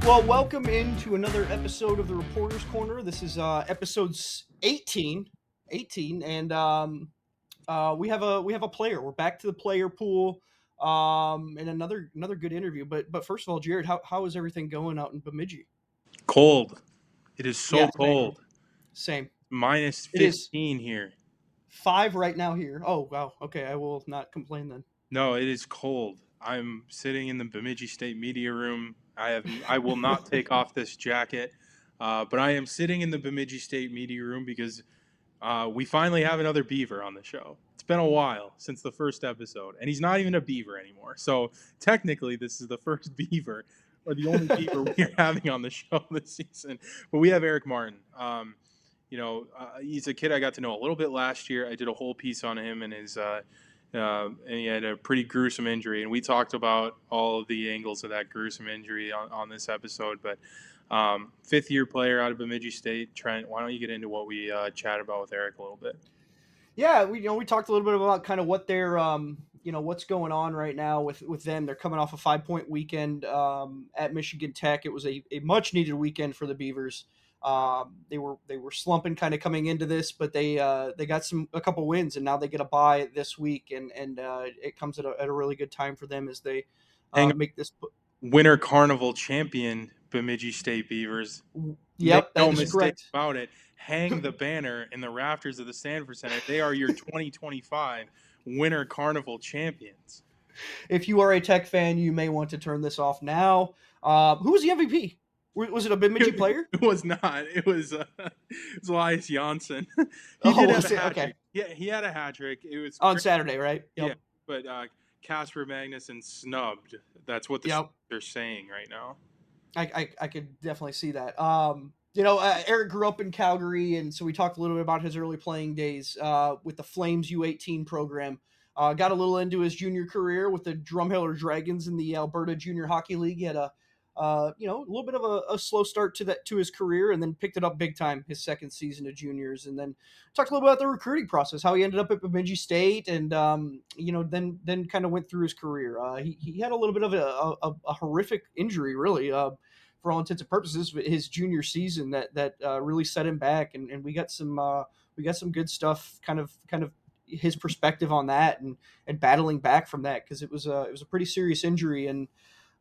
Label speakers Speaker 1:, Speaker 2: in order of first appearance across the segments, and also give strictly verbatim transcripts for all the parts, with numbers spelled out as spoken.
Speaker 1: Well, welcome into another episode of the Reporters Corner. This is uh, episode eighteen, eighteen, and um, uh, we have a we have a player. We're back to the player pool, um, and another another good interview. But but first of all, Jared, how how is everything going out in Bemidji?
Speaker 2: Cold. It is so
Speaker 1: Yeah, same.
Speaker 2: cold.
Speaker 1: Same.
Speaker 2: Minus
Speaker 1: It is
Speaker 2: fifteen here.
Speaker 1: five right now here. Oh wow. Okay, I will not complain then.
Speaker 2: No, it is cold. I'm sitting in the Bemidji State media room. I have I will not take off this jacket, uh, but I am sitting in the Bemidji State media room because uh, we finally have another Beaver on the show. It's been a while since the first episode, and he's not even a Beaver anymore. So technically, this is the first Beaver or the only Beaver we're having on the show this season. But we have Eric Martin. Um, you know, uh, he's a kid I got to know a little bit last year. I did a whole piece on him and his. Uh, Uh, and he had a pretty gruesome injury, and we talked about all of the angles of that gruesome injury on, on this episode. But um, fifth-year player out of Bemidji State. Trent, why don't you get into what we uh, chatted about with Eric a little bit?
Speaker 1: Yeah, we you know we talked a little bit about kind of what they're um you know what's going on right now with with them. They're coming off a five point weekend um, at Michigan Tech. It was a, a much needed weekend for the Beavers. Um, they were they were slumping kind of coming into this, but they uh, they got some a couple wins, and now they get a bye this week, and and uh, it comes at a, at a really good time for them as they uh,
Speaker 2: Hang
Speaker 1: make this.
Speaker 2: Winter Carnival champion Bemidji State Beavers.
Speaker 1: Yep,
Speaker 2: Make
Speaker 1: that
Speaker 2: no
Speaker 1: is
Speaker 2: mistake
Speaker 1: correct.
Speaker 2: about it. Hang the banner in the rafters of the Sanford Center. They are your twenty twenty-five Winter Carnival champions.
Speaker 1: If you are a Tech fan, you may want to turn this off now. Uh, who was the M V P? Was it a Bemidji player?
Speaker 2: It was not. It was, uh, it was Elias Janssen. he
Speaker 1: Oh,
Speaker 2: did have
Speaker 1: was
Speaker 2: a
Speaker 1: it?
Speaker 2: hat
Speaker 1: Okay.
Speaker 2: trick. Yeah, he had a hat trick. It was
Speaker 1: On
Speaker 2: great.
Speaker 1: Saturday, right? Yep.
Speaker 2: Yeah, but uh, Casper Magnuson snubbed. That's what the
Speaker 1: Yep.
Speaker 2: they're saying right now.
Speaker 1: I, I, I could definitely see that. Um, you know, uh, Eric grew up in Calgary, and so we talked a little bit about his early playing days uh, with the Flames U eighteen program. Uh, got a little into his junior career with the Drumheller Dragons in the Alberta Junior Hockey League. He had a uh, you know, a little bit of a, a slow start to that to his career, and then picked it up big time his second season of juniors. And then talked a little bit about the recruiting process, how he ended up at Bemidji State, and um, you know, then then kind of went through his career. Uh, he he had a little bit of a, a, a horrific injury, really, uh, for all intents and purposes, his junior season that that uh, really set him back. And, and we got some uh, we got some good stuff, kind of kind of his perspective on that, and and battling back from that, because it was a it was a pretty serious injury. And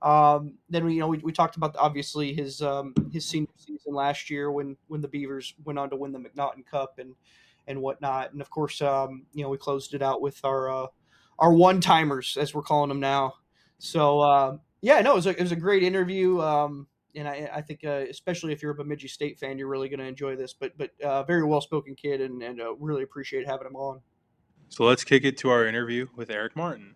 Speaker 1: um, then we, you know, we, we talked about obviously his um, his senior season last year when when the Beavers went on to win the McNaughton Cup and and whatnot. And of course, um, you know, we closed it out with our uh, our one timers, as we're calling them now. So uh, yeah, no, it was a, it was a great interview. Um, and I, I think, uh, especially if you're a Bemidji State fan, you're really going to enjoy this. But but uh, very well spoken kid, and, and uh, really appreciate having him on.
Speaker 2: So let's kick it to our interview with Eric Martin.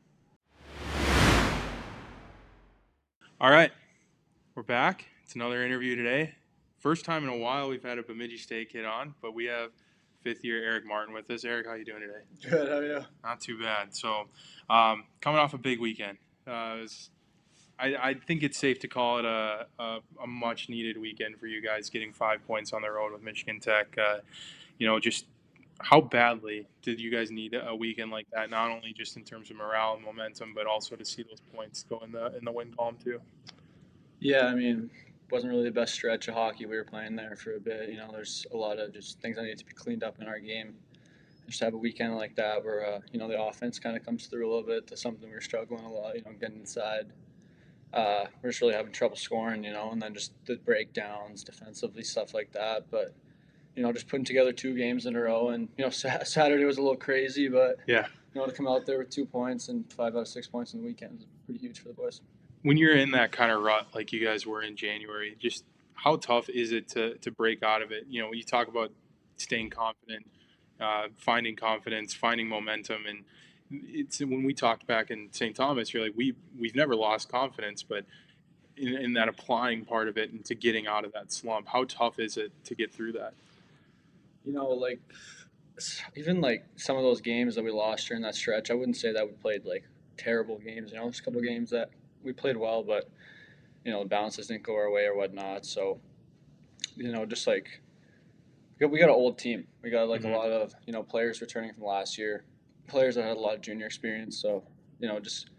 Speaker 2: All right, we're back. It's another interview today. First time in a while we've had a Bemidji State kid on, but we have fifth-year Eric Martin with us. Eric, how you doing today?
Speaker 3: Good, how are you?
Speaker 2: Not too bad. So, um, coming off a big weekend, uh, it was, I, I think it's safe to call it a, a, a much-needed weekend for you guys, getting five points on the road with Michigan Tech. Uh, you know, just how badly did you guys need a weekend like that? Not only just in terms of morale and momentum, but also to see those points go in the in the win column too.
Speaker 3: Yeah, I mean, wasn't really the best stretch of hockey we were playing there for a bit. You know, there's a lot of just things that need to be cleaned up in our game. Just have a weekend like that where uh, you know, the offense kind of comes through a little bit to something we were struggling a lot. You know, getting inside. Uh, we're just really having trouble scoring. You know, and then just the breakdowns defensively, stuff like that. But you know, just putting together two games in a row, and you know, Saturday was a little crazy, but
Speaker 2: yeah,
Speaker 3: you know, to come out there with two points and five out of six points in the weekend is pretty huge for the boys.
Speaker 2: When you're in that kind of rut like you guys were in January, just how tough is it to to break out of it? You know, you talk about staying confident, uh, finding confidence, finding momentum, and it's when we talked back in Saint Thomas, you're like, we we've never lost confidence, but in, in that applying part of it and to getting out of that slump, how tough is it to get through that?
Speaker 3: You know, like even like some of those games that we lost during that stretch, I wouldn't say that we played like terrible games. You know, there's a couple of games that we played well, but you know, the balances didn't go our way or whatnot. So, you know, just like we got, we got an old team. We got like
Speaker 2: Mhm.
Speaker 3: a lot of you know players returning from last year, players that had a lot of junior experience. So, you know, just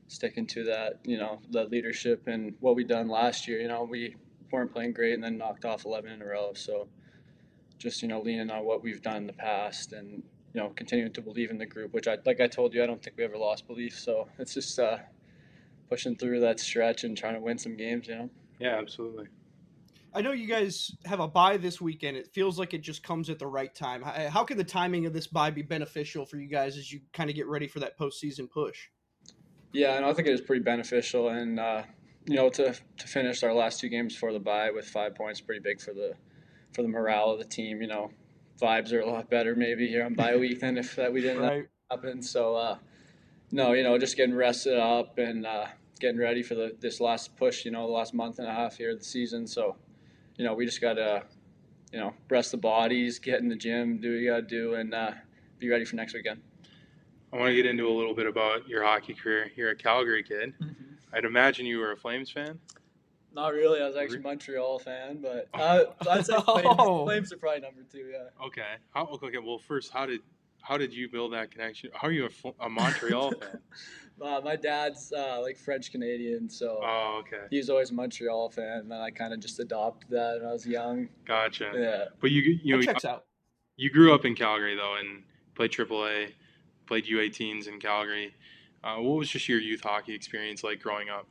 Speaker 3: sticking to that, you know, the leadership and what we done last year. You know, we weren't playing great and then knocked off eleven in a row. So just, you know, leaning on what we've done in the past and, you know, continuing to believe in the group, which I, like I told you, I don't think we ever lost belief. So it's just uh, pushing through that stretch and trying to win some games, you know?
Speaker 2: Yeah, absolutely.
Speaker 1: I know you guys have a bye this weekend. It feels like it just comes at the right time. How, how can the timing of this bye be beneficial for you guys as you kind of get ready for that postseason push?
Speaker 3: Yeah, and I think it was pretty beneficial. And, uh, you know, to, to finish our last two games before the bye with five points, pretty big for the for the morale of the team. You know, vibes are a lot better maybe here on bye week than if that we didn't
Speaker 1: Right.
Speaker 3: happen. So, uh, no, you know, just getting rested up and uh, getting ready for the this last push. You know, the last month and a half here of the season. So, you know, we just gotta, you know, rest the bodies, get in the gym, do what you gotta do, and uh, be ready for next weekend.
Speaker 2: I want to get into a little bit about your hockey career. You're a Calgary kid. Mm-hmm. I'd imagine you were a Flames fan.
Speaker 3: Not really. I was actually a Montreal fan, but uh, I'd say Flames,
Speaker 1: Oh.
Speaker 3: Flames are probably number two. Yeah.
Speaker 2: Okay. How, okay. Well, first, how did how did you build that connection? How are you a, a Montreal fan?
Speaker 3: Uh, my dad's uh, like French Canadian, so
Speaker 2: Oh, okay.
Speaker 3: he was always a Montreal fan, and I kind of just adopted that when I was young.
Speaker 2: Gotcha.
Speaker 3: Yeah.
Speaker 2: But you you know
Speaker 1: That checks out.
Speaker 2: You grew up in Calgary though, and played triple A, played U eighteens in Calgary. Uh, what was just your youth hockey experience like growing up?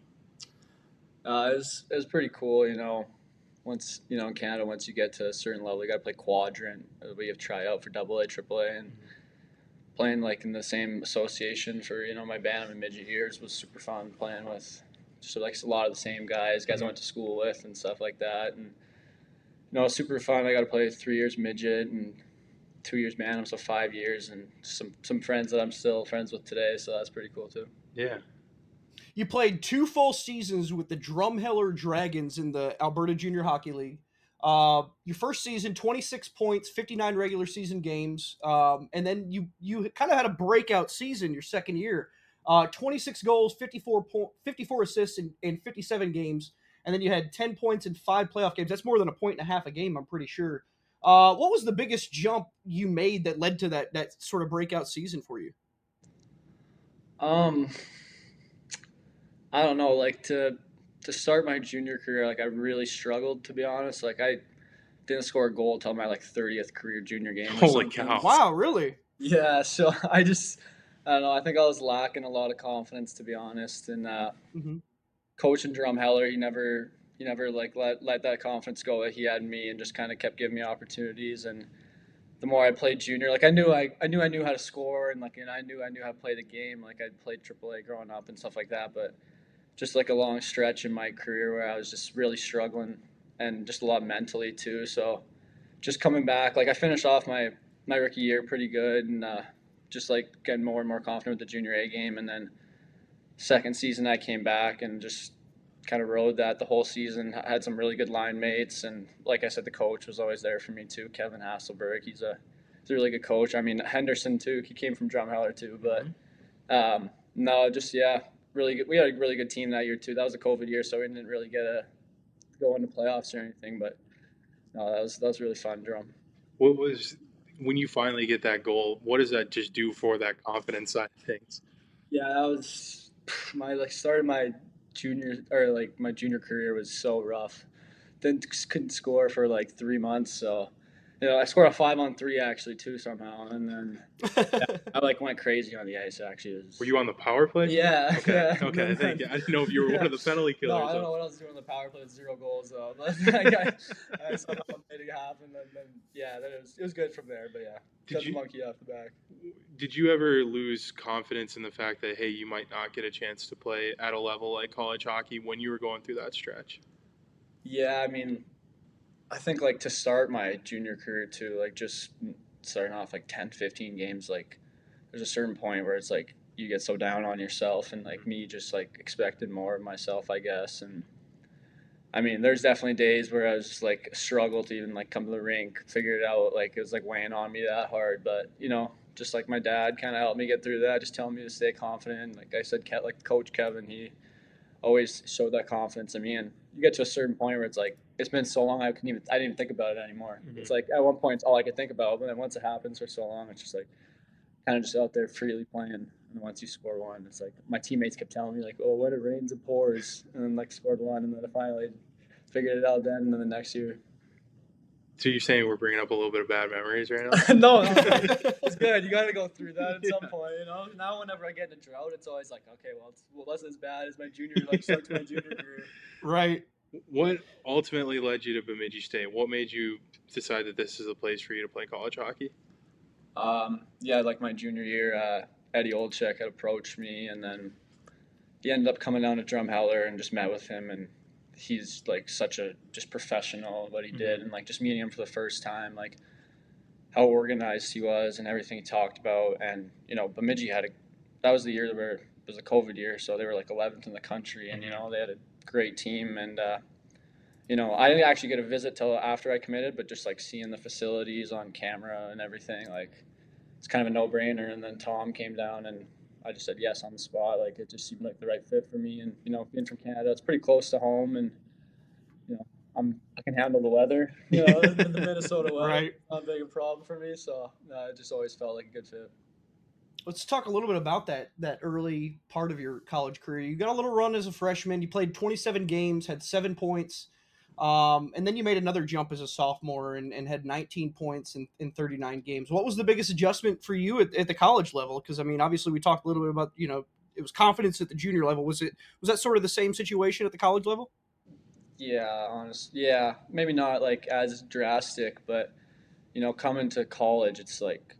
Speaker 3: Uh, it was it was pretty cool, you know. Once you know in Canada, once you get to a certain level, you got to play quadrant. We have tryout for double A, triple A, and playing like in the same association for you know my band and midget years was super fun. Playing with just like a lot of the same guys, guys I went to school with, and stuff like that. And you know, super fun. I got to play three years midget and two years Bantam, so five years, and some some friends that I'm still friends with today. So that's pretty cool too.
Speaker 2: Yeah.
Speaker 1: You played two full seasons with the Drumheller Dragons in the Alberta Junior Hockey League. Uh, your first season, twenty-six points, fifty-nine regular season games, um, and then you you kind of had a breakout season your second year. Uh, twenty-six goals, fifty-four, po- fifty-four assists in, in fifty-seven games, and then you had ten points in five playoff games. That's more than a point and a half a game, I'm pretty sure. Uh, what was the biggest jump you made that led to that that sort of breakout season for you?
Speaker 3: Um, I don't know, like to to start my junior career, like I really struggled to be honest. Like I didn't score a goal until my like thirtieth career junior game.
Speaker 2: Holy cow!
Speaker 1: Wow, really?
Speaker 3: Yeah. So I just I don't know. I think I was lacking a lot of confidence to be honest. And uh,
Speaker 1: Mm-hmm.
Speaker 3: Coach and Drumheller, he never he never like let let that confidence go that he had in me, and just kind of kept giving me opportunities. And the more I played junior, like I knew I, I knew I knew how to score, and like and I knew I knew how to play the game. Like I'd played triple A growing up and stuff like that, but just like a long stretch in my career where I was just really struggling and just a lot mentally too. So just coming back, like I finished off my, my rookie year pretty good and uh, just like getting more and more confident with the junior A game. And then second season I came back and just kind of rode that the whole season. I had some really good line mates. And like I said, the coach was always there for me too. Kevin Hasselberg, he's a, he's a really good coach. I mean, Henderson too, he came from Drumheller too, but um, no, just, yeah, really good. We had a really good team that year too. That was a COVID year, so we didn't really get to go into playoffs or anything. But no, that was that was really fun, Drum.
Speaker 2: What was when you finally get that goal? What does that just do for that confidence side of things?
Speaker 3: Yeah, that was my like started my junior or like my junior career was so rough. Then couldn't score for like three months, so. You know, I scored a five on three actually too somehow, and then yeah, I like went crazy on the ice. Actually, it was,
Speaker 2: were you on the power play?
Speaker 3: Yeah.
Speaker 2: Okay.
Speaker 3: Yeah.
Speaker 2: Okay. Thank you. I didn't know if you were yeah. one of the penalty killers.
Speaker 3: No, I don't know what else to do on the power play with zero goals though. But I, I somehow made it happen, and then yeah, then it was it was good from there. But yeah,
Speaker 2: did
Speaker 3: got
Speaker 2: you
Speaker 3: the monkey off the back.
Speaker 2: Did you ever lose confidence in the fact that hey, you might not get a chance to play at a level like college hockey when you were going through that stretch?
Speaker 3: Yeah, I mean. I think like to start my junior career too, like just starting off like ten, fifteen games, like there's a certain point where it's like you get so down on yourself and like me just like expected more of myself, I guess. And I mean, there's definitely days where I was just like struggle to even like come to the rink, figure it out. Like it was like weighing on me that hard, but you know, just like my dad kind of helped me get through that, just telling me to stay confident. Like I said, like Coach Kevin, he always showed that confidence in me. And you get to a certain point where it's like, it's been so long I couldn't even I didn't even think about it anymore. Mm-hmm. It's like at one point it's all I could think about, but then once it happens for so long, it's just like kind of just out there freely playing. And once you score one, it's like my teammates kept telling me like, "Oh, when it rains, it pours," and then like scored one, and then I finally figured it out then. And then the next year,
Speaker 2: So you're saying we're bringing up a little bit of bad memories right now?
Speaker 3: no, no, it's good. You got to go through that at some yeah. point, you know. Now, whenever I get in a drought, it's always like, okay, well, it's well, wasn't as bad as my junior, like start to my junior career.
Speaker 1: Right.
Speaker 2: What ultimately led you to Bemidji State? What made you decide that this is a place for you to play college hockey?
Speaker 3: Um, yeah, like my junior year, uh, Eddie Olczyk had approached me, and then he ended up coming down to Drumheller and just met with him, and he's like such a just professional what he mm-hmm. did, and like just meeting him for the first time, like how organized he was and everything he talked about. And you know, Bemidji had a that was the year where it was a COVID year, so they were like eleventh in the country, and you know they had a great team. And uh, you know, I didn't actually get a visit till after I committed, but just like seeing the facilities on camera and everything, like it's kind of a no-brainer. And then Tom came down, and I just said yes on the spot. Like it just seemed like the right fit for me. And you know, being from Canada, it's pretty close to home, and you know, I'm I can handle the weather. You know, the Minnesota weather,
Speaker 1: right?
Speaker 3: Not a big problem for me. So uh, it just always felt like a good fit.
Speaker 1: Let's talk a little bit about that that early part of your college career. You got a little run as a freshman. You played twenty-seven games, had seven points, um, and then you made another jump as a sophomore and, and had nineteen points in, in thirty-nine games. What was the biggest adjustment for you at, at the college level? Because I mean, obviously, we talked a little bit about you know it was confidence at the junior level. Was it was that sort of the same situation at the college level?
Speaker 3: Yeah, honest. Yeah, maybe not like as drastic, but you know, coming to college, it's like.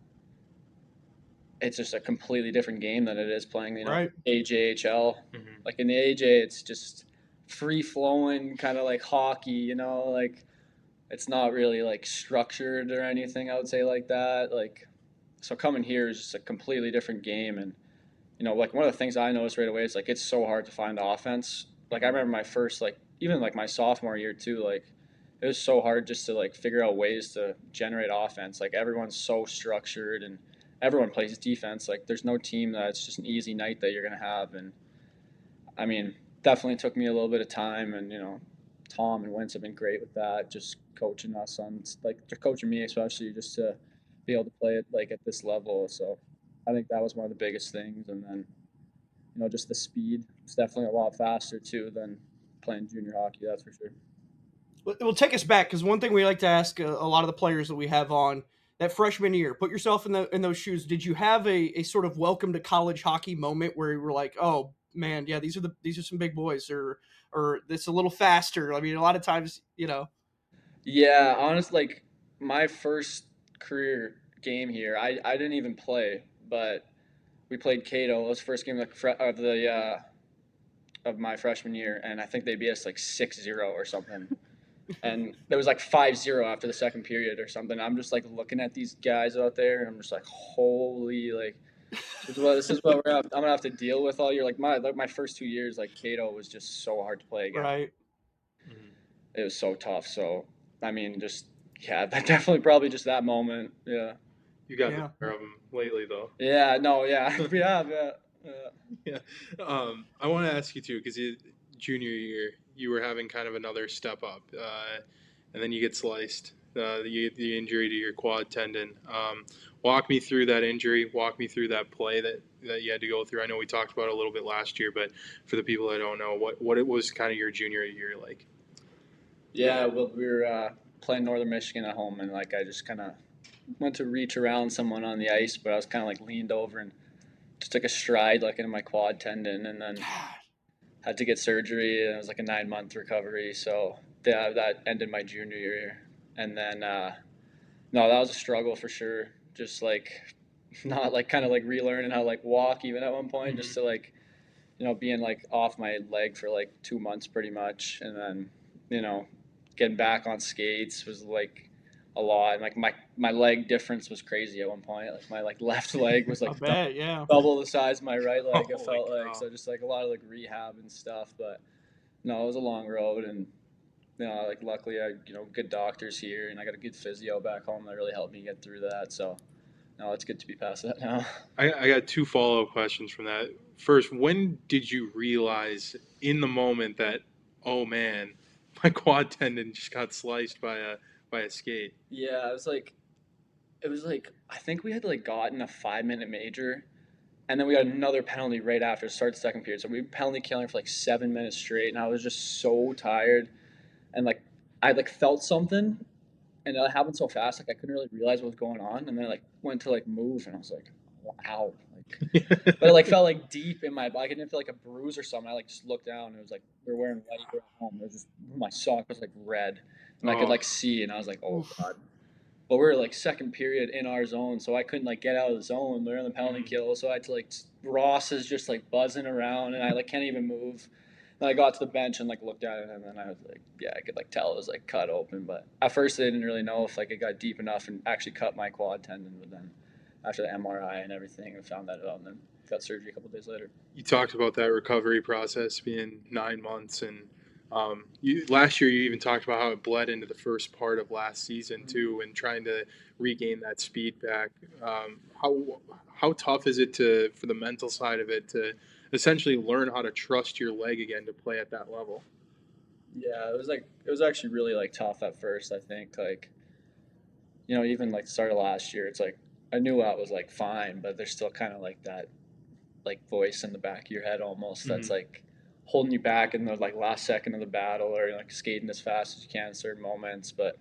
Speaker 3: It's just a completely different game than it is playing, you know,
Speaker 1: right.
Speaker 3: A J H L. Mm-hmm. Like in the A J, it's just free flowing, kind of like hockey, you know, like it's not really like structured or anything. I would say like that. Like, so coming here is just a completely different game, and you know, like one of the things I noticed right away is like it's so hard to find offense. Like I remember my first, like even like my sophomore year too, like it was so hard just to like figure out ways to generate offense. Like everyone's so structured and everyone plays defense. Like there's no team that's just an easy night that you're going to have. And I mean, definitely took me a little bit of time, and, you know, Tom and Wentz have been great with that, just coaching us on like coaching me, especially just to be able to play it like at this level. So I think that was one of the biggest things. And then, you know, just the speed. It's definitely a lot faster too than playing junior hockey. That's for sure.
Speaker 1: Well, take us back, because one thing we like to ask a, a lot of the players that we have on, that freshman year, put yourself in the in those shoes. Did you have a, a sort of welcome to college hockey moment where you were like, oh man, yeah, these are the these are some big boys, or or it's a little faster? I mean, a lot of times, you know.
Speaker 3: Yeah, honestly, like my first career game here, I, I didn't even play, but we played Cato. It was the first game of the of, the, uh, of my freshman year, and I think they beat us like six zero or something. And there was like five zero after the second period or something. I'm just like looking at these guys out there, and I'm just like, holy, like, this is what, this is what we're gonna have, I'm gonna have to deal with all year. Like my like my first two years, like Cato was just so hard to play against.
Speaker 1: Right.
Speaker 3: Mm-hmm. It was so tough. So I mean, just yeah, that definitely probably just that moment. Yeah.
Speaker 2: You got yeah. the better of them lately, though.
Speaker 3: Yeah. No. Yeah. we have. Yeah.
Speaker 2: Yeah. yeah. Um, I want to ask you too, because junior year, you were having kind of another step up, uh, and then you get sliced. Uh, the, the injury to your quad tendon. Um, walk me through that injury. Walk me through that play that, that you had to go through. I know we talked about it a little bit last year, but for the people that don't know, what, what it was kind of your junior year like?
Speaker 3: Yeah, well, we were uh, playing Northern Michigan at home, and like I just kind of went to reach around someone on the ice, but I was kind of like leaned over and just took a stride like into my quad tendon, and then had to get surgery, and it was like a nine month recovery. So that that ended my junior year. And then, uh, no, that was a struggle for sure. Just like, not like kind of like relearning how to like walk even at one point, mm-hmm. just to like, you know, being like off my leg for like two months pretty much. And then, you know, getting back on skates was like a lot. And like my, my leg difference was crazy at one point. Like my like left leg was like
Speaker 1: bet, double, yeah.
Speaker 3: double the size of my right leg. It felt
Speaker 2: God.
Speaker 3: like, so just like a lot of like rehab and stuff. But no, it was a long road, and you know, like luckily I, you know, good doctors here, and I got a good physio back home that really helped me get through that. So, no, it's good to be past that now.
Speaker 2: I, I got two follow-up questions from that. First, when did you realize in the moment that, oh man, my quad tendon just got sliced by a by a skate?
Speaker 3: Yeah, it was like, it was like I think we had like gotten a five-minute major, And then we got another penalty right after start the second period. So we were penalty killing for like seven minutes straight, and I was just so tired. And like I like felt something, and it happened so fast, like I couldn't really realize what was going on. And then I like went to like move, and I was like, wow, like, but it like felt like deep in my body. I didn't feel like a bruise or something. I like just looked down, and it was like we were wearing white at home. It was just my sock was like red, and I could
Speaker 2: Oh.
Speaker 3: like see, and I was like, oh
Speaker 1: Oof.
Speaker 3: god. But we were like second period in our zone, so I couldn't like get out of the zone. They're in the penalty
Speaker 2: Mhm.
Speaker 3: kill, so I had to like Ross is just like buzzing around, and I like can't even move. Then I got to the bench and like looked at it, and then I was like, yeah, I could like tell it was like cut open. But at first, I didn't really know if like it got deep enough and actually cut my quad tendon. But then after the M R I and everything, I found that out, and then got surgery a couple days later.
Speaker 2: You talked about that recovery process being nine months, and um, you, last year you even talked about how it bled into the first part of last season too, and trying to regain that speed back. Um, how how tough is it to for the mental side of it to essentially learn how to trust your leg again to play at that level?
Speaker 3: Yeah, it was like it was actually really like tough at first. I think like you know even like the start of last year, it's like I knew I was like fine, but there's still kind of like that like voice in the back of your head almost that's
Speaker 2: Mhm.
Speaker 3: like holding you back in the like last second of the battle or like skating as fast as you can in certain moments. But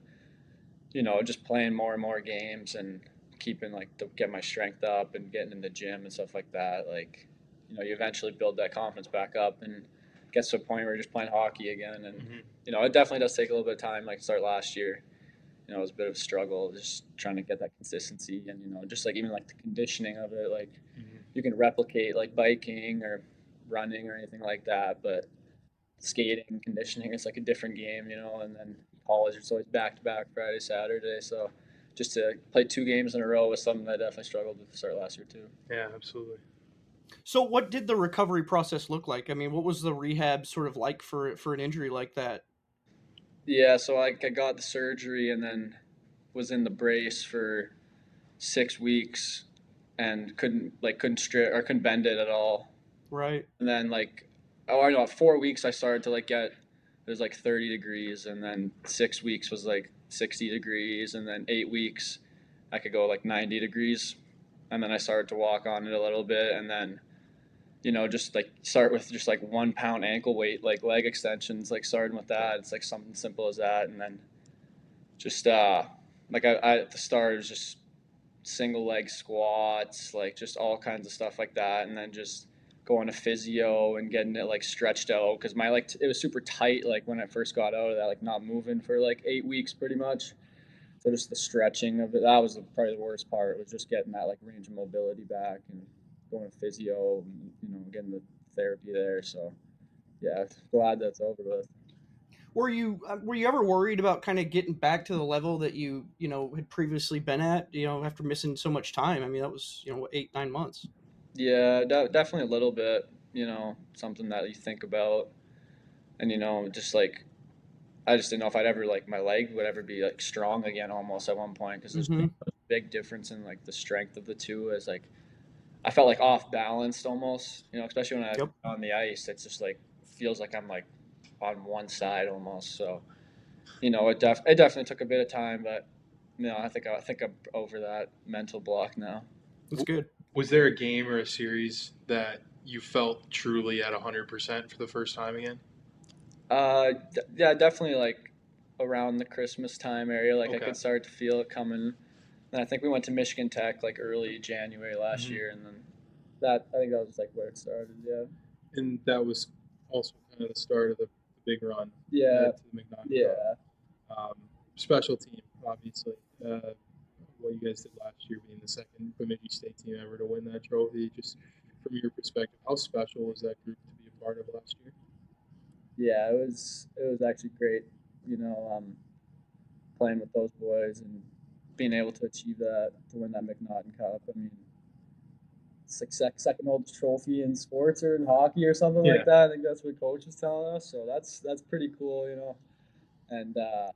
Speaker 3: you know, just playing more and more games and keeping like to get my strength up and getting in the gym and stuff like that. Like, you know, you eventually build that confidence back up and gets to a point where you're just playing hockey again. And
Speaker 2: Mhm.
Speaker 3: you know, it definitely does take a little bit of time. Like start last year, you know, it was a bit of a struggle just trying to get that consistency and you know, just like even like the conditioning of it. Like
Speaker 2: Mhm.
Speaker 3: you can replicate like biking or running or anything like that, but skating, conditioning, it's like a different game, you know. And then college, it's always back to back Friday, Saturday. So just to play two games in a row was something that I definitely struggled with to start last year too.
Speaker 2: Yeah, absolutely.
Speaker 1: So, what did the recovery process look like? I mean, what was the rehab sort of like for for an injury like that?
Speaker 3: Yeah, so I, I got the surgery and then was in the brace for six weeks and couldn't like couldn't strip or couldn't bend it at all.
Speaker 1: Right.
Speaker 3: And then like oh I know four weeks I started to like get it was like thirty degrees and then six weeks was like sixty degrees and then eight weeks I could go like ninety degrees and then I started to walk on it a little bit and then you know just like start with just like one pound ankle weight like leg extensions like starting with that it's like something simple as that and then just uh like I, I at the start it was just single leg squats, like just all kinds of stuff like that, and then just going to physio and getting it like stretched out because my like t- it was super tight like when I first got out of that, like not moving for like eight weeks pretty much. So just the stretching of it, that was the, probably the worst part. Was just getting that like range of mobility back and going to physio, and, you know, getting the therapy there. So yeah, glad that's over with.
Speaker 1: Were you uh, were you ever worried about kind of getting back to the level that you you know had previously been at? You know, after missing so much time. I mean, that was you know eight nine months.
Speaker 3: Yeah, de- definitely a little bit. You know, something that you think about, and you know, just like I just didn't know if I'd ever like my leg would ever be like strong again almost at one point because there's
Speaker 1: Mm-hmm.
Speaker 3: a big difference in like the strength of the two as like I felt like off balanced almost, you know, especially when
Speaker 1: Yep.
Speaker 3: I'm on the ice. It's just like feels like I'm like on one side almost. So, you know, it def it definitely took a bit of time, but you know, I think I think I'm over that mental block now.
Speaker 1: That's good.
Speaker 2: Was there a game or a series that you felt truly at one hundred percent for the first time again?
Speaker 3: Uh, d- yeah, definitely like around the Christmas time area, like I
Speaker 2: Okay.
Speaker 3: could start to feel it coming. And I think we went to Michigan Tech like early January last
Speaker 2: Mhm.
Speaker 3: year, and then that I think that was like where it started. Yeah.
Speaker 2: And that was also kind of the start of the, the big run uh,
Speaker 3: Yeah.
Speaker 2: to the McNaughton Cup.
Speaker 3: Yeah.
Speaker 2: Um, special team, obviously. Uh, what you guys did last year, being the second Bemidji State team ever to win that trophy. Just from your perspective, how special was that group to be a part of last year?
Speaker 3: Yeah. It was it was actually great. You know, um, playing with those boys and being able to achieve that to win that McNaughton Cup. I mean, it's like sec- second oldest trophy in sports or in hockey or something like
Speaker 2: Yeah.
Speaker 3: that. I think that's what coach was telling us. So that's that's pretty cool. You know, and uh,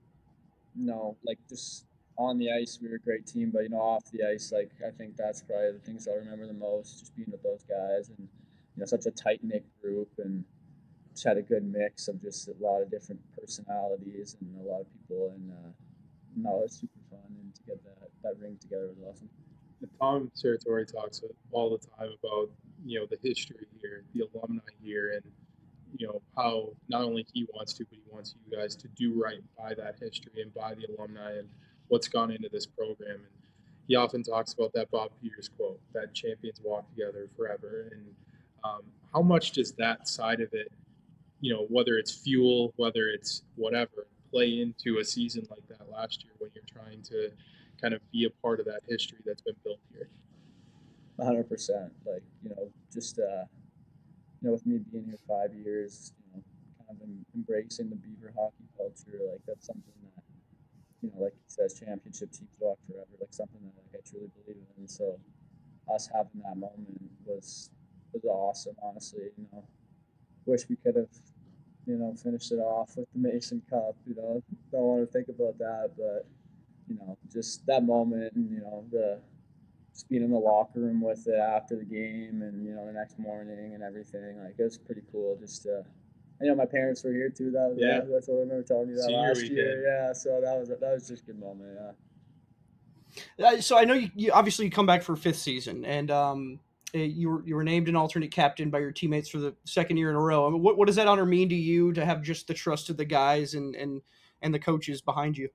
Speaker 3: you know, like just on the ice, we were a great team, but you know, off the ice, like I think that's probably the things I'll remember the most, just being with those guys and you know, such a tight knit group and just had a good mix of just a lot of different personalities and a lot of people, and uh, no, it was super fun, and to get that that ring together was awesome.
Speaker 2: Tom Serratori talks all the time about, you know, the history here, the alumni here, and, you know, how not only he wants to, but he wants you guys to do right by that history and by the alumni and what's gone into this program. And he often talks about that Bob Peters quote, that champions walk together forever. And um, how much does that side of it, you know, whether it's fuel, whether it's whatever, play into a season like that last year when you're trying to kind of be a part of that history that's been built here?
Speaker 3: one hundred percent. Like, you know, just, uh, you know, with me being here five years, you know, kind of em- embracing the Beaver hockey culture, like that's something that, you know, like he says, championship teams walk forever, like something that like, I truly believe in. And so us having that moment was was awesome, honestly. You know, wish we could have, you know, finished it off with the Mason Cup. You know, don't want to think about that, but you know, just that moment and you know the just being in the locker room with it after the game and you know the next morning and everything. Like it was pretty cool. Just uh, I know my parents were here too. That was
Speaker 2: Yeah.
Speaker 3: that's what I remember telling you that
Speaker 2: Senior
Speaker 3: last
Speaker 2: weekend.
Speaker 3: year. Yeah, so that was that was just a good moment. Yeah.
Speaker 1: Uh, so I know you, you obviously you come back for fifth season, and um, uh, you were you were named an alternate captain by your teammates for the second year in a row. I mean, what what does that honor mean to you to have just the trust of the guys and and and the coaches behind you?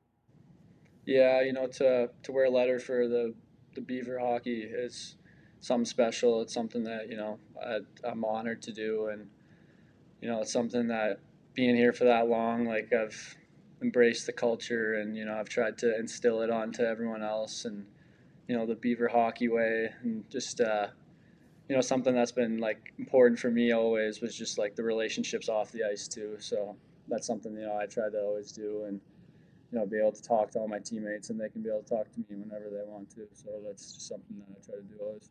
Speaker 3: Yeah, you know, to to wear a letter for the the Beaver hockey is something special. It's something that you know I, I'm honored to do, and you know, it's something that being here for that long, like I've embraced the culture, and you know, I've tried to instill it onto everyone else, and you know, the Beaver hockey way, and just uh, you know, something that's been like important for me always was just like the relationships off the ice too. So that's something you know I try to always do, and you know, be able to talk to all my teammates and they can be able to talk to me whenever they want to. So that's just something that I try to do always.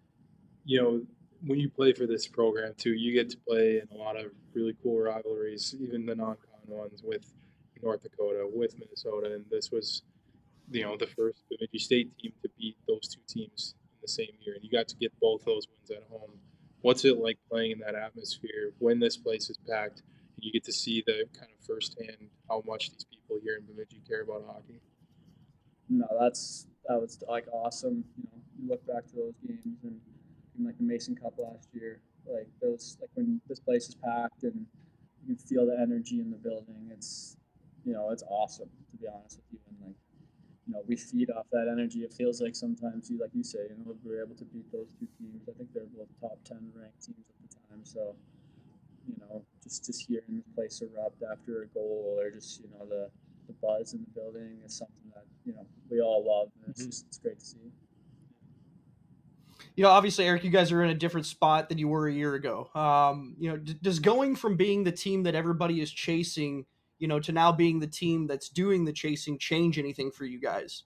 Speaker 2: You know, when you play for this program too, you get to play in a lot of really cool rivalries, even the non-con ones with North Dakota, with Minnesota, and this was, you know, the first Bemidji State team to beat those two teams in the same year, and you got to get both those wins at home. What's it like playing in that atmosphere when this place is packed and you get to see the kind of firsthand how much these people here in Bemidji care about hockey?
Speaker 3: No, that's that was like awesome. You know, you look back to those games and even like the Mason Cup last year, like those like when this place is packed and you can feel the energy in the building. It's you know it's awesome to be honest with you. And like you know we feed off that energy. It feels like sometimes you like you say you know we were able to beat those two teams. I think they're both top ten ranked teams at the time. So you know, just just hearing the place erupt after a goal or just you know the the buzz in the building is something that you know we all love, and it's
Speaker 2: Mm-hmm.
Speaker 3: just it's great to see.
Speaker 1: You know, obviously, Eric, you guys are in a different spot than you were a year ago. Um, you know, d- does going from being the team that everybody is chasing, you know, to now being the team that's doing the chasing change anything for you guys?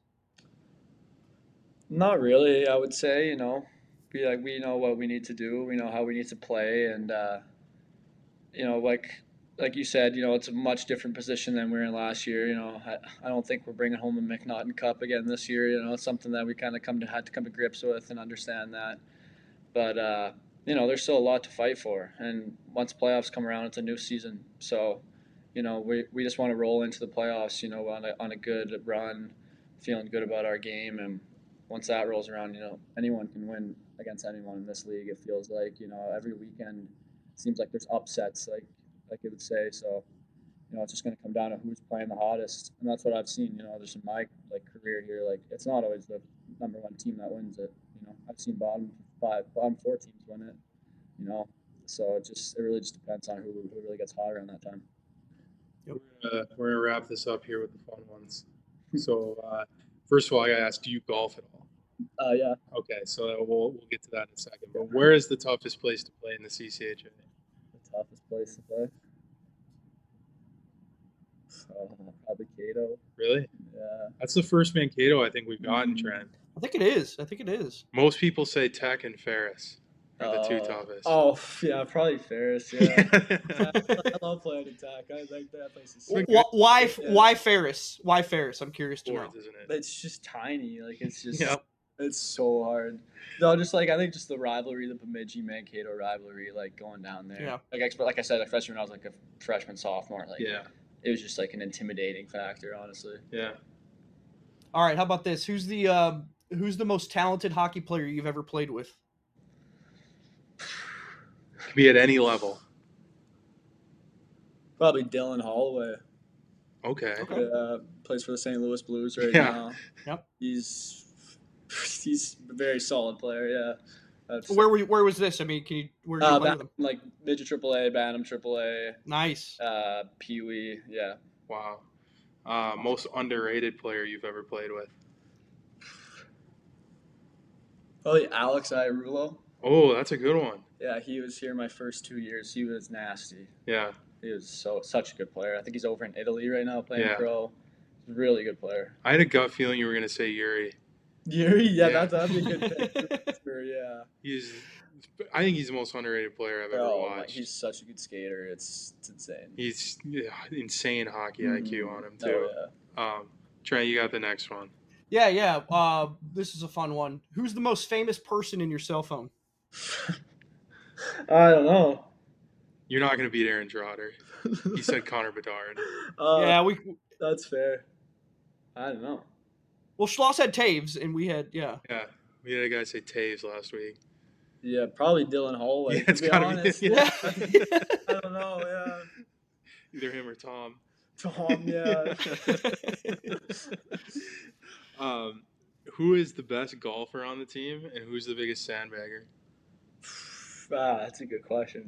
Speaker 3: Not really, I would say. You know, be like we know what we need to do, we know how we need to play, and uh, you know, like like you said, you know, it's a much different position than we were in last year. You know, I, I don't think we're bringing home a McNaughton Cup again this year. You know, it's something that we kind of come to had to come to grips with and understand that. But uh, you know, there's still a lot to fight for, and once playoffs come around, it's a new season. So, you know, we, we just want to roll into the playoffs. You know, on a on a good run, feeling good about our game, and once that rolls around, you know, anyone can win against anyone in this league. It feels like you know every weekend seems like there's upsets, like like it would say. So, you know, it's just going to come down to who's playing the hottest, and that's what I've seen. You know, just in my like career here, like it's not always the number one team that wins it. You know, I've seen bottom five, bottom four teams win it. You know, so it just it really just depends on who who really gets hot around that time.
Speaker 2: We're gonna, we're gonna wrap this up here with the fun ones. So, uh, first of all, I gotta ask, do you golf at all?
Speaker 3: Uh, yeah.
Speaker 2: Okay, so we'll we'll get to that in a second. But where is the toughest place to play in the C C H A?
Speaker 3: The toughest place to play. Uh, probably Cato.
Speaker 2: Really?
Speaker 3: Yeah.
Speaker 2: That's the first Mankato I think we've gotten, Trent.
Speaker 1: I think it is. I think it is.
Speaker 2: Most people say Tech and Ferris are the two
Speaker 3: Uh,
Speaker 2: toughest.
Speaker 3: oh yeah, probably Ferris. Yeah. I, I love playing attack. I like that place is.
Speaker 1: Wh-
Speaker 3: So
Speaker 1: wh- Why?
Speaker 3: Yeah.
Speaker 1: Why Ferris? Why Ferris? I'm curious to know.
Speaker 2: Boards, isn't it?
Speaker 3: It's just tiny. Like it's just
Speaker 2: Yep.
Speaker 3: it's so hard. No, just like I think just the rivalry, the Bemidji Mankato rivalry, like going down there.
Speaker 1: Yeah.
Speaker 3: Like I, like I said, like freshman, I was like a freshman, sophomore. Like
Speaker 2: Yeah.
Speaker 3: it was just like an intimidating factor, honestly.
Speaker 2: Yeah.
Speaker 1: All right. How about this? Who's the uh, who's the most talented hockey player you've ever played with?
Speaker 2: Can be at any level.
Speaker 3: Probably Dylan Holloway.
Speaker 2: Okay.
Speaker 1: Okay.
Speaker 3: Uh, plays for the Saint Louis Blues right
Speaker 2: Yeah.
Speaker 3: now.
Speaker 1: Yep.
Speaker 3: He's he's a very solid player. Yeah. That's,
Speaker 1: Where were you, where was this? I mean, can you where did you
Speaker 3: uh,
Speaker 1: play
Speaker 3: Ban-
Speaker 1: with him?
Speaker 3: like midget triple A, Bantam triple A,
Speaker 1: Nice.
Speaker 3: uh, Pee Wee. Yeah.
Speaker 2: Wow. Uh, most underrated player you've ever played with?
Speaker 3: Probably Alex Iarulo.
Speaker 2: Oh, that's a good one.
Speaker 3: Yeah, he was here my first two years. He was nasty.
Speaker 2: Yeah.
Speaker 3: He was so such a good player. I think he's over in Italy right now playing
Speaker 2: Yeah.
Speaker 3: pro. He's a really good player.
Speaker 2: I had a gut feeling you were going to say Yuri.
Speaker 3: Yuri, yeah,
Speaker 2: Yeah.
Speaker 3: that, that'd be a good pick. Sure, yeah.
Speaker 2: He's, I think he's the most underrated player I've ever
Speaker 3: Oh, my,
Speaker 2: watched.
Speaker 3: he's such a good skater. It's it's insane.
Speaker 2: He's yeah, insane hockey I Q
Speaker 3: Mhm.
Speaker 2: on him too.
Speaker 3: Oh,
Speaker 2: Um, Trent, you got the next one.
Speaker 1: Yeah, yeah. Uh, this is a fun one. Who's the most famous person in your cell phone?
Speaker 3: yeah. I don't know.
Speaker 2: You're not going to beat Aaron Trotter. He said Connor Bedard.
Speaker 3: Uh,
Speaker 1: yeah, we
Speaker 3: That's fair. I don't know.
Speaker 1: well Schloss had Taves and we had yeah.
Speaker 2: Yeah, we had a guy say Taves last week.
Speaker 3: Yeah, probably Dylan Holloway.
Speaker 2: Yeah,
Speaker 3: to
Speaker 2: it's
Speaker 3: be
Speaker 2: gotta be-
Speaker 3: honest.
Speaker 2: yeah.
Speaker 3: I don't know. Yeah.
Speaker 2: Either him or Tom.
Speaker 3: Tom. Yeah.
Speaker 2: um, who is the best golfer on the team, and who's the biggest sandbagger?
Speaker 3: Ah, that's a good question.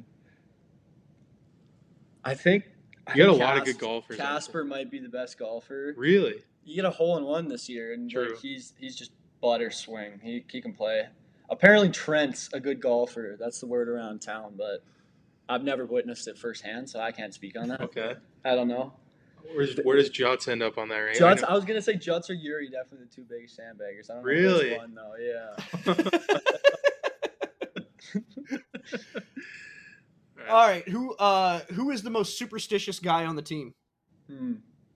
Speaker 3: I think I
Speaker 2: You got a
Speaker 3: think
Speaker 2: lot of
Speaker 3: Cas-
Speaker 2: good golfers. out there.
Speaker 3: Casper might be the best golfer.
Speaker 2: Really?
Speaker 3: You get a hole in one this year, and
Speaker 2: True.
Speaker 3: like, he's he's just butter swing. He he can play. Apparently, Trent's a good golfer. That's the word around town, but I've never witnessed it firsthand, so I can't speak on that.
Speaker 2: Okay.
Speaker 3: I don't know.
Speaker 2: Where's, where does Juts end up on that range?
Speaker 3: Juts, I was gonna say Juts or Yuri, definitely the two biggest sandbaggers. I don't know
Speaker 2: Really?
Speaker 3: which one though. Yeah.
Speaker 1: All right, who uh who is the most superstitious guy on the team?
Speaker 3: Hmm.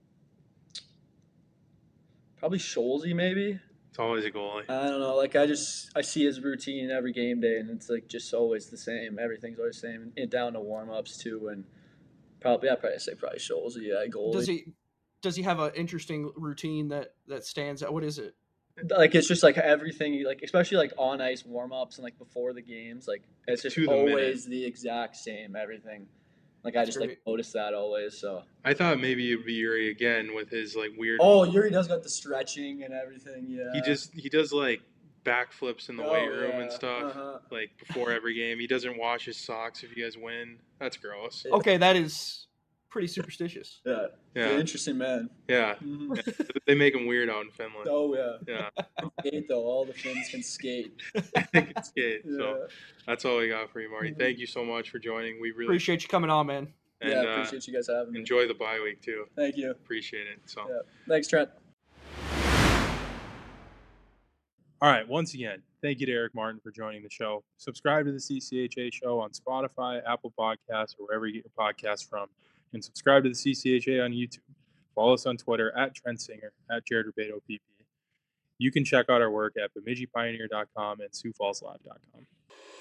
Speaker 3: Probably Scholzy, maybe.
Speaker 2: It's always a goalie.
Speaker 3: I don't know. Like I just I see his routine every game day, and it's like just always the same. Everything's always the same, and down to warm ups too. And probably I probably say probably Scholzy. Yeah, goalie.
Speaker 1: Does he does he have an interesting routine that that stands out? What is it?
Speaker 3: Like it's just like everything, like especially like on ice warm ups and like before the games, like it's,
Speaker 2: It's
Speaker 3: just
Speaker 2: to the
Speaker 3: always the exact same everything. Like I
Speaker 1: That's
Speaker 3: just
Speaker 1: great.
Speaker 3: like notice that always. So
Speaker 2: I thought maybe it'd be Yuri again with his like weird.
Speaker 3: oh, Yuri does got the stretching and everything. Yeah,
Speaker 2: He just he does like backflips in the
Speaker 3: Oh,
Speaker 2: weight room and
Speaker 3: yeah.
Speaker 2: stuff.
Speaker 3: Uh-huh.
Speaker 2: Like before every game, he doesn't wash his socks if you guys win. That's gross.
Speaker 3: Yeah.
Speaker 1: Okay, that is pretty superstitious.
Speaker 3: Yeah,
Speaker 2: Yeah,
Speaker 3: An interesting man.
Speaker 2: yeah.
Speaker 3: Mhm.
Speaker 2: They make him weird out in Finland.
Speaker 3: Oh yeah,
Speaker 2: Yeah,
Speaker 3: skate though. All the Finns can skate.
Speaker 2: they can skate.
Speaker 3: Yeah.
Speaker 2: So that's all we got for you, Marty.
Speaker 3: Mhm.
Speaker 2: Thank you so much for joining. We really
Speaker 1: Appreciate you coming on, man.
Speaker 2: and
Speaker 3: yeah,
Speaker 2: uh,
Speaker 3: appreciate you guys having me.
Speaker 2: enjoy the bye week too.
Speaker 3: Thank you.
Speaker 2: Appreciate it. So.
Speaker 3: Yeah. Thanks, Trent.
Speaker 2: All right. Once again, thank you to Eric Martin for joining the show. Subscribe to the C C H A show on Spotify, Apple Podcasts, or wherever you get your podcasts from. And subscribe to the C C H A on YouTube. Follow us on Twitter at Trent Singer, at Jared Rubedo P P. You can check out our work at Bemidji Pioneer dot com and Sioux Falls Live dot com.